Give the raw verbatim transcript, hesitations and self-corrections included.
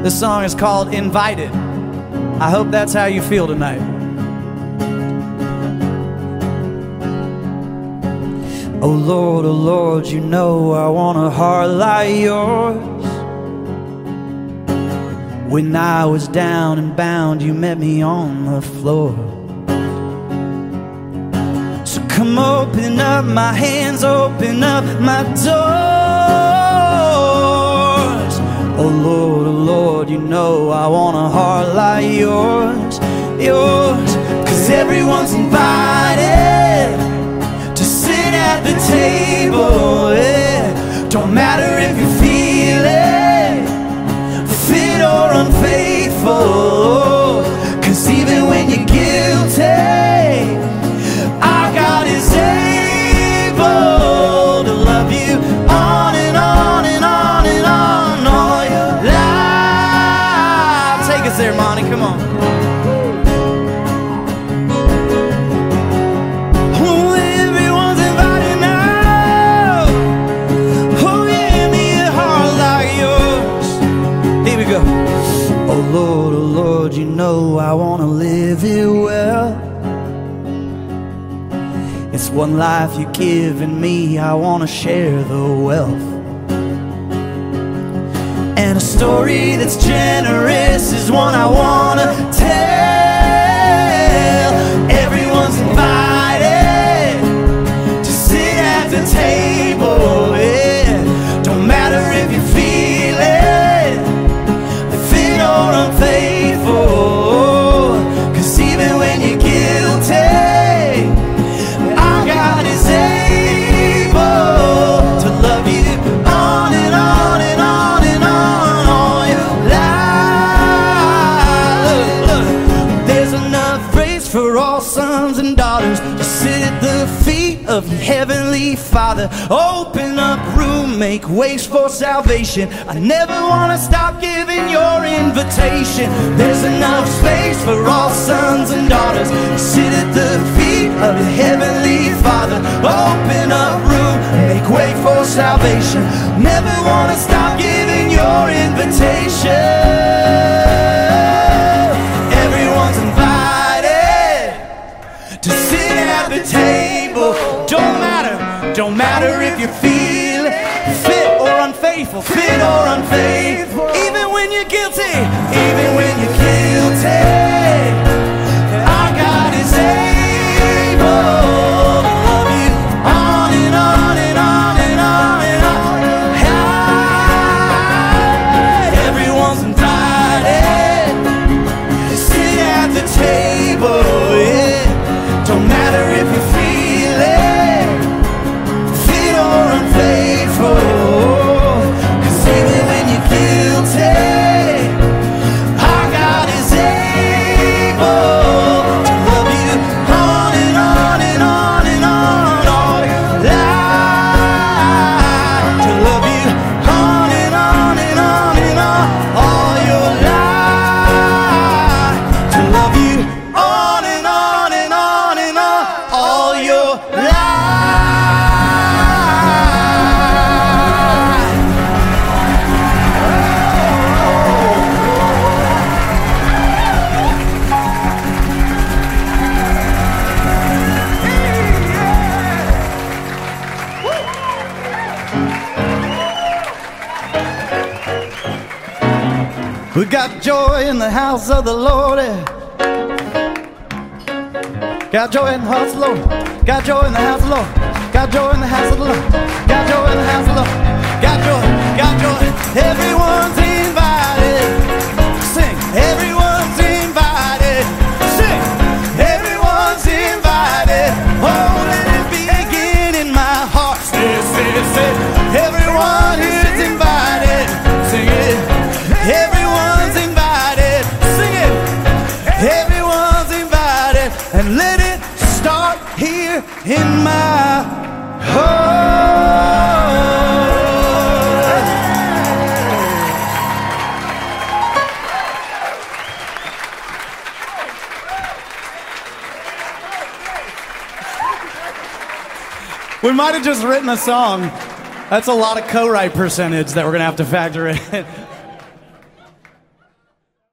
This song is called Invited. I hope that's how you feel tonight. Oh Lord, oh Lord, you know I want a heart like yours. When I was down and bound, you met me on the floor. So come open up my hands, open up my doors. Oh Lord, oh Lord, you know I want a heart like yours, yours. Cause everyone's invited to sit at the table, yeah. Don't matter if you feel it, fit or unfaithful. Cause even when you're guilty, our God is able to love you on and on and on and on all your life. Take us there, Monty, come on. Oh, everyone's invited now. Oh, yeah, me a heart like yours. Here we go. Oh, Lord, oh, Lord, you know I want to live it well. It's one life you've given me, I want to share the wealth. And a story that's generous is one I want to tell. Everyone's invited to sit at the table, yeah. Don't matter if you feel it, fit or unfaithful. Cause even when you're guilty, for all sons and daughters to sit at the feet of your heavenly Father. Open up room, make ways for salvation. I never want to stop giving your invitation. There's enough space for all sons and daughters to sit at the feet of your heavenly Father. Open up room, make way for salvation. Never want to stop giving your invitation. Everyone's invited to sit at the table. Don't matter, don't matter if you feel it, fit or unfaithful, fit or unfaithful. Even when you're guilty, even when you're guilty, our God is able to love you on and on and on and on and on. High. Everyone's invited to sit at the table, yeah. Don't matter if you feel it, fit or unfaithful. Cause even when you're guilty, our God is able to love you on and on and on and on all your life. To love you on and on and on and on all your life. To love you on and on and on and on all your life. We got joy in the house of the Lord. Got joy in the house of the Lord. Got joy in the house of the Lord. Got joy in the house of the Lord. Got joy in the house of the Lord. Got joy, got joy. Everyone's invited. Sing. Everyone's invited. Sing. Everyone's invited. Oh, let it begin in my heart. Say, say, say. Everyone is invited. Sing it. Everyone's invited. Sing it. Everyone's invited. And let it start here in my heart. We might have just written a song. That's a lot of co-write percentage that we're gonna have to factor in.